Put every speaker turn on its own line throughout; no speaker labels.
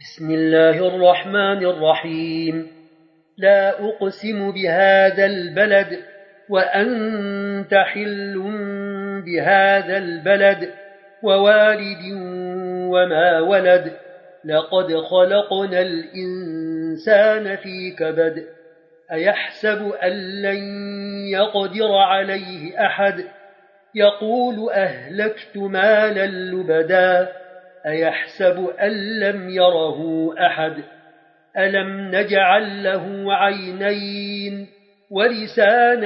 بسم الله الرحمن الرحيم. لا أقسم بهذا البلد وأنت حل بهذا البلد ووالد وما ولد. لقد خلقنا الإنسان في كبد. أيحسب أن لن يقدر عليه أحد. يقول أهلكت مالا لبدا. أيحسب أن لم يره أحد. ألم نجعل له عينين ولسانا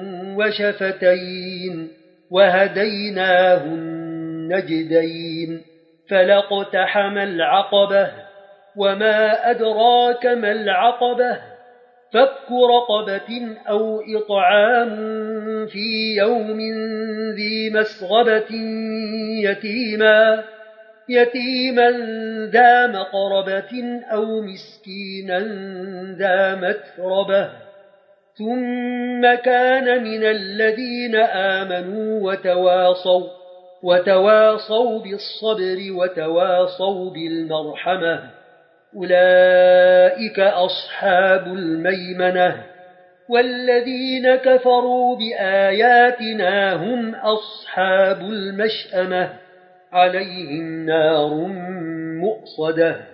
وشفتين وهديناه النجدين. فلاقتحم العقبة وما أدراك ما العقبة. فك رقبة أو إطعام في يوم ذي مسغبة يتيما ذا مقربة أو مسكينا ذا متربة. ثم كان من الذين آمنوا وتواصوا بالصبر وتواصوا بالمرحمة. أولئك أصحاب الميمنة. والذين كفروا بآياتنا هم أصحاب المشأمة. عليهم نار مؤصدة.